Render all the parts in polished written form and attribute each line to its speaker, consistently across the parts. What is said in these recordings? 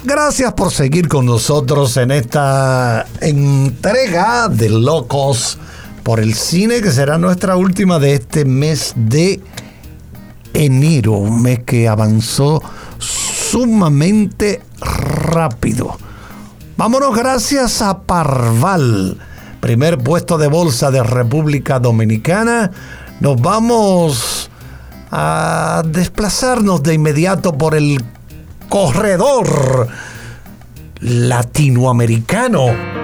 Speaker 1: Gracias por seguir con nosotros en esta entrega de Locos por el Cine, que será nuestra última de este mes de enero, un mes que avanzó sumamente rápido. Vámonos gracias a Parval, primer puesto de bolsa de República Dominicana. Nos vamos a desplazarnos de inmediato por el corredor latinoamericano.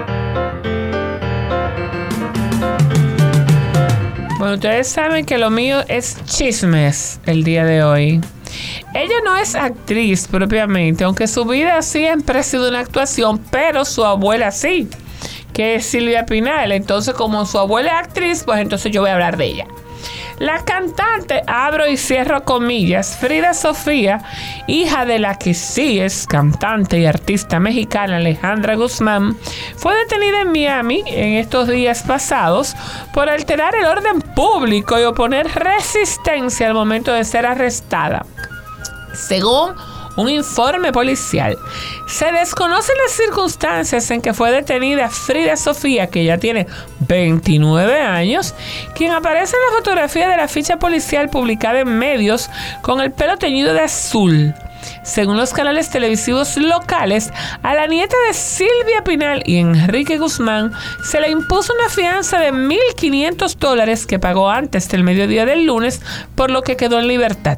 Speaker 2: Bueno, ustedes saben que lo mío es chismes el día de hoy. Ella no es actriz propiamente, aunque su vida siempre ha sido una actuación, pero su abuela sí, que es Silvia Pinal. Entonces, como su abuela es actriz, pues entonces yo voy a hablar de ella. La cantante, abro y cierro comillas, Frida Sofía, hija de la que sí es cantante y artista mexicana Alejandra Guzmán, fue detenida en Miami en estos días pasados por alterar el orden público y oponer resistencia al momento de ser arrestada. Según un informe policial, se desconocen las circunstancias en que fue detenida Frida Sofía, que ya tiene 29 años, quien aparece en la fotografía de la ficha policial publicada en medios con el pelo teñido de azul. Según los canales televisivos locales, a la nieta de Silvia Pinal y Enrique Guzmán se le impuso una fianza de $1,500 que pagó antes del mediodía del lunes, por lo que quedó en libertad.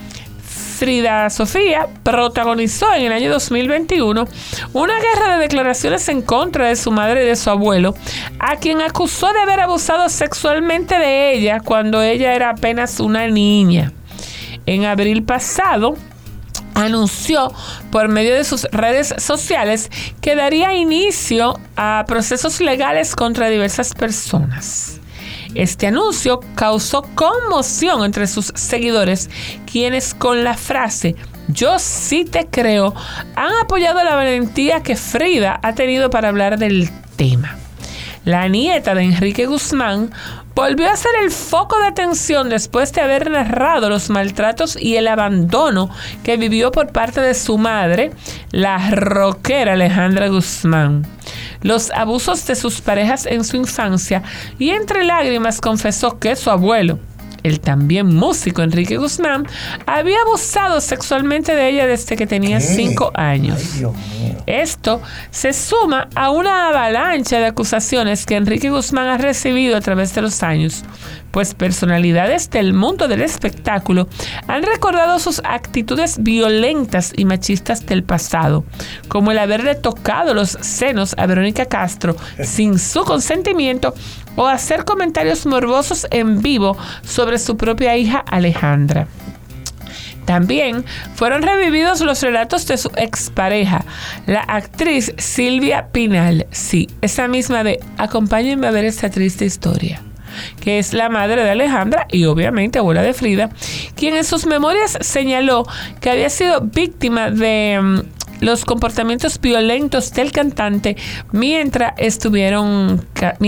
Speaker 2: Frida Sofía protagonizó en el año 2021 una guerra de declaraciones en contra de su madre y de su abuelo, a quien acusó de haber abusado sexualmente de ella cuando ella era apenas una niña. En abril pasado, anunció por medio de sus redes sociales que daría inicio a procesos legales contra diversas personas. Este anuncio causó conmoción entre sus seguidores, quienes con la frase "Yo sí te creo" han apoyado la valentía que Frida ha tenido para hablar del tema. La nieta de Enrique Guzmán volvió a ser el foco de atención después de haber narrado los maltratos y el abandono que vivió por parte de su madre, la rockera Alejandra Guzmán, los abusos de sus parejas en su infancia, y entre lágrimas confesó que su abuelo, el también músico Enrique Guzmán, había abusado sexualmente de ella desde que tenía 5 años.
Speaker 1: Ay, Dios mío.
Speaker 2: Esto se suma a una avalancha de acusaciones que Enrique Guzmán ha recibido a través de los años, pues personalidades del mundo del espectáculo han recordado sus actitudes violentas y machistas del pasado, como el haberle tocado los senos a Verónica Castro sin su consentimiento o hacer comentarios morbosos en vivo sobre su propia hija Alejandra. También fueron revividos los relatos de su expareja, la actriz Silvia Pinal, sí, esa misma de "Acompáñenme a ver esta triste historia", que es la madre de Alejandra y obviamente abuela de Frida, quien en sus memorias señaló que había sido víctima de los comportamientos violentos del cantante mientras estuvieron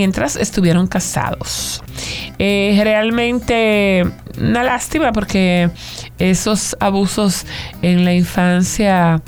Speaker 2: casados. Realmente una lástima, porque esos abusos en la infancia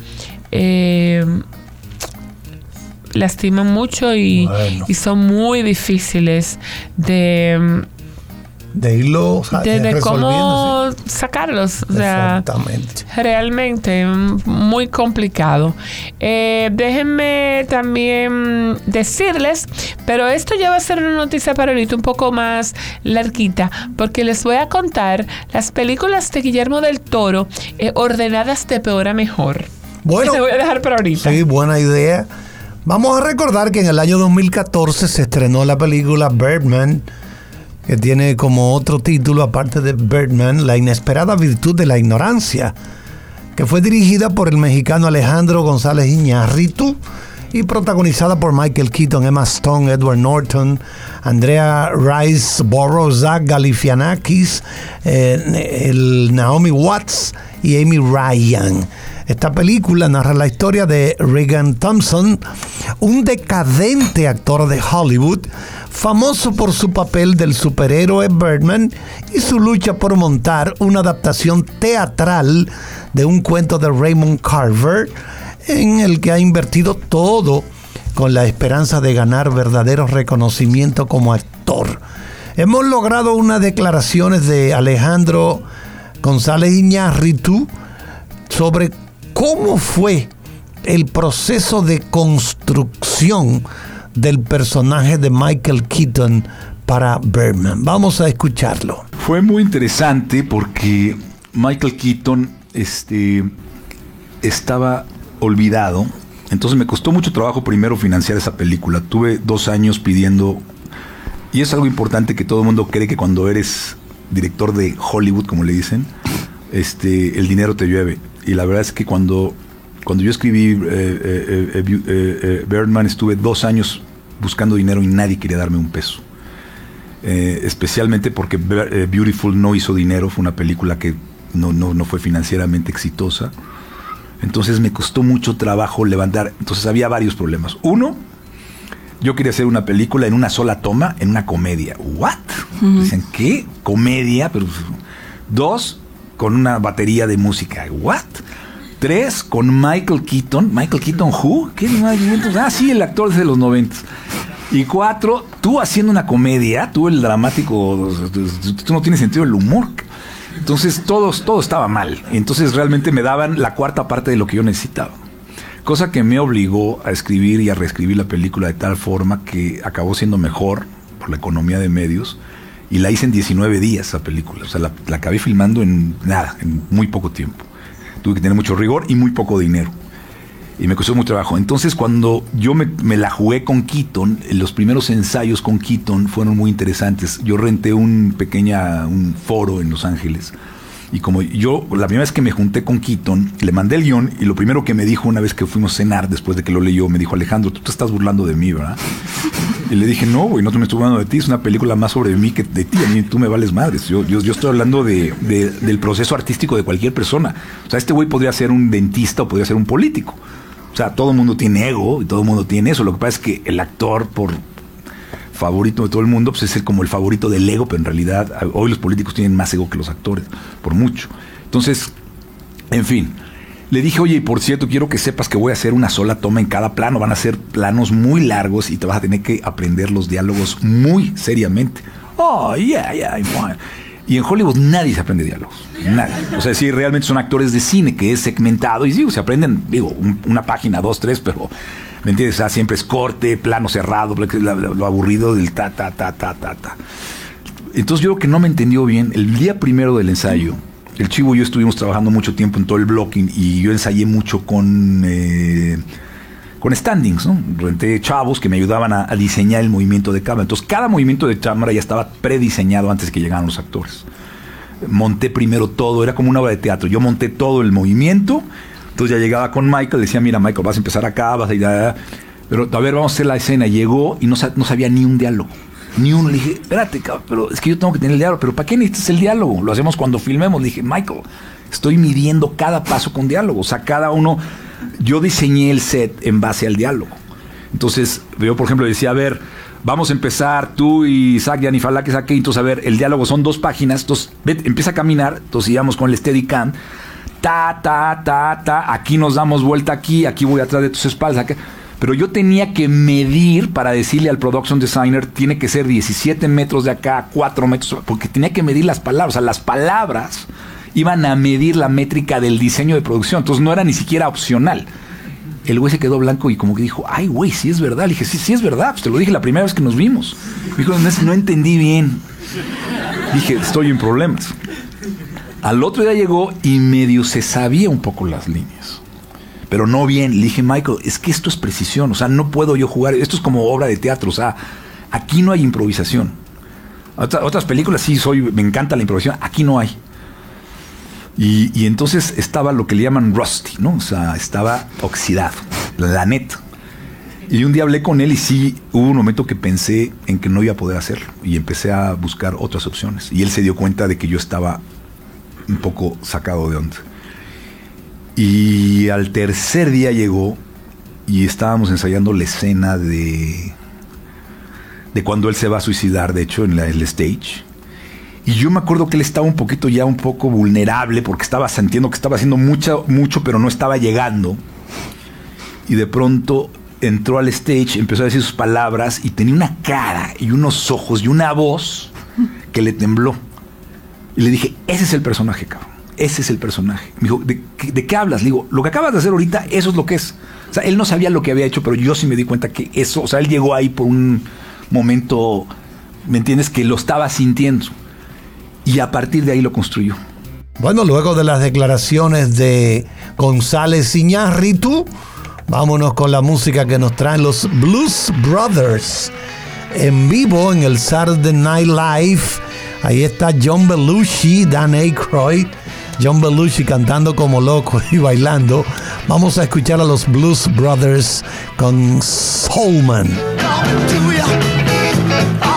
Speaker 2: lastiman mucho y son muy difíciles de
Speaker 1: irlo, o sea,
Speaker 2: de cómo sacarlos. O sea,
Speaker 1: exactamente.
Speaker 2: Realmente muy complicado. Déjenme también decirles, pero esto ya va a ser una noticia para ahorita un poco más larguita, porque les voy a contar las películas de Guillermo del Toro ordenadas de peor a mejor.
Speaker 1: Bueno,
Speaker 2: te voy a dejar para ahorita.
Speaker 1: Sí, buena idea. Vamos a recordar que en el año 2014 se estrenó la película Birdman, que tiene como otro título, aparte de Birdman, La inesperada virtud de la ignorancia, que fue dirigida por el mexicano Alejandro González Iñárritu y protagonizada por Michael Keaton, Emma Stone, Edward Norton, Andrea Riseborough, Zach Galifianakis, Naomi Watts y Amy Ryan. Esta película narra la historia de Regan Thompson, un decadente actor de Hollywood, famoso por su papel del superhéroe Birdman y su lucha por montar una adaptación teatral de un cuento de Raymond Carver, en el que ha invertido todo con la esperanza de ganar verdadero reconocimiento como actor. Hemos logrado unas declaraciones de Alejandro González Iñárritu sobre cómo fue el proceso de construcción del personaje de Michael Keaton para Birdman. Vamos a escucharlo.
Speaker 3: Fue muy interesante porque Michael Keaton estaba olvidado. Entonces me costó mucho trabajo primero financiar esa película. Tuve 2 años pidiendo, y es algo importante que todo el mundo cree que cuando eres director de Hollywood, como le dicen, el dinero te llueve. Y la verdad es que cuando yo escribí Birdman, estuve 2 años buscando dinero y nadie quería darme un peso. Especialmente porque Beautiful no hizo dinero, fue una película que no fue financieramente exitosa. Entonces me costó mucho trabajo levantar. Entonces había varios problemas. Uno, yo quería hacer una película en una sola toma, en una comedia. ¿What? Dicen, ¿qué? ¿Comedia? Pero 2, con una batería de música. ¿What? 3, con Michael Keaton. ¿Michael Keaton who? ¿Qué? Sí, el actor de los 90. Y 4, tú haciendo una comedia, tú el dramático, tú no tienes sentido del humor. Entonces todo estaba mal. Entonces realmente me daban la cuarta parte de lo que yo necesitaba. Cosa que me obligó a escribir y a reescribir la película de tal forma que acabó siendo mejor por la economía de medios. Y la hice en 19 días esa película. O sea, la acabé filmando en muy poco tiempo. Tuve que tener mucho rigor y muy poco dinero. Y me costó mucho trabajo. Entonces, cuando yo me la jugué con Keaton, los primeros ensayos con Keaton fueron muy interesantes. Yo renté un foro en Los Ángeles. Y como yo, la primera vez que me junté con Keaton, le mandé el guión y lo primero que me dijo una vez que fuimos a cenar, después de que lo leyó, me dijo, Alejandro, tú te estás burlando de mí, ¿verdad? Y le dije, no, güey, no te me estoy burlando de ti, es una película más sobre mí que de ti, a mí tú me vales madres. Yo estoy hablando del proceso artístico de cualquier persona. O sea, este güey podría ser un dentista o podría ser un político. O sea, todo el mundo tiene ego y todo el mundo tiene eso. Lo que pasa es que el actor, por favorito de todo el mundo, pues es como el favorito del ego, pero en realidad hoy los políticos tienen más ego que los actores, por mucho. Entonces, en fin, le dije, oye, y por cierto, quiero que sepas que voy a hacer una sola toma en cada plano. Van a ser planos muy largos y te vas a tener que aprender los diálogos muy seriamente. Oh, yeah. Y en Hollywood nadie se aprende diálogos. Nadie. O sea, sí, realmente son actores de cine, que es segmentado. Y se aprenden, una página, 2, 3, pero, ¿me entiendes? O sea, siempre es corte, plano cerrado, lo aburrido del ta. Entonces yo creo que no me entendió bien. El día primero del ensayo, el Chivo y yo estuvimos trabajando mucho tiempo en todo el blocking y yo ensayé mucho con standings, ¿no? Renté chavos que me ayudaban a diseñar el movimiento de cámara. Entonces, cada movimiento de cámara ya estaba prediseñado antes de que llegaran los actores. Monté primero todo, era como una obra de teatro. Yo monté todo el movimiento. Entonces ya llegaba con Michael, decía, mira, Michael, vas a empezar acá, vas a ir allá. Pero, a ver, vamos a hacer la escena. Llegó y no sabía ni un diálogo. Ni uno. Le dije, espérate, cabrón, pero es que yo tengo que tener el diálogo. ¿Pero para qué necesitas el diálogo? Lo hacemos cuando filmemos. Le dije, Michael, estoy midiendo cada paso con diálogo. O sea, cada uno... Yo diseñé el set en base al diálogo. Entonces, yo, por ejemplo, decía, a ver, vamos a empezar, tú y Zach Yanifalakis aquí. Entonces, a ver, el diálogo son 2 páginas. Entonces, empieza a caminar. Entonces, íbamos con el Steadicam. Aquí nos damos vuelta aquí voy atrás de tus espaldas. Acá. Pero yo tenía que medir para decirle al production designer, tiene que ser 17 metros de acá, 4 metros, porque tenía que medir las palabras. O sea, las palabras iban a medir la métrica del diseño de producción. Entonces no era ni siquiera opcional. El güey se quedó blanco y como que dijo, ay, güey, sí es verdad. Le dije, sí es verdad. Pues te lo dije la primera vez que nos vimos. Me dijo, no entendí bien. Dije, estoy en problemas. Al otro día llegó y medio se sabía un poco las líneas. Pero no bien. Le dije, Michael, es que esto es precisión. O sea, no puedo yo jugar. Esto es como obra de teatro. O sea, aquí no hay improvisación. Otras películas sí me encanta la improvisación. Aquí no hay. Y entonces estaba lo que le llaman rusty, ¿no? O sea, estaba oxidado, la neta. Y un día hablé con él y sí, hubo un momento que pensé en que no iba a poder hacerlo. Y empecé a buscar otras opciones. Y él se dio cuenta de que yo estaba un poco sacado de onda. Y al tercer día llegó y estábamos ensayando la escena de cuando él se va a suicidar, de hecho, en el stage. Y yo me acuerdo que él estaba un poco vulnerable porque estaba sintiendo que estaba haciendo mucho, pero no estaba llegando. y de pronto entró al stage, empezó a decir sus palabras y tenía una cara y unos ojos y una voz que le tembló. Y le dije, ese es el personaje, cabrón. Ese es el personaje. Me dijo, ¿de qué hablas? Le digo, lo que acabas de hacer ahorita, eso es lo que es. O sea, él no sabía lo que había hecho, pero yo sí me di cuenta que eso, o sea, él llegó ahí por un momento, ¿me entiendes? Que lo estaba sintiendo. Y a partir de ahí lo construyó.
Speaker 1: Bueno, luego de las declaraciones de González Iñárritu, vámonos con la música que nos traen los Blues Brothers en vivo en el Saturday Night Live. Ahí está John Belushi, Dan Aykroyd, John Belushi cantando como loco y bailando. Vamos a escuchar a los Blues Brothers con Soul Man.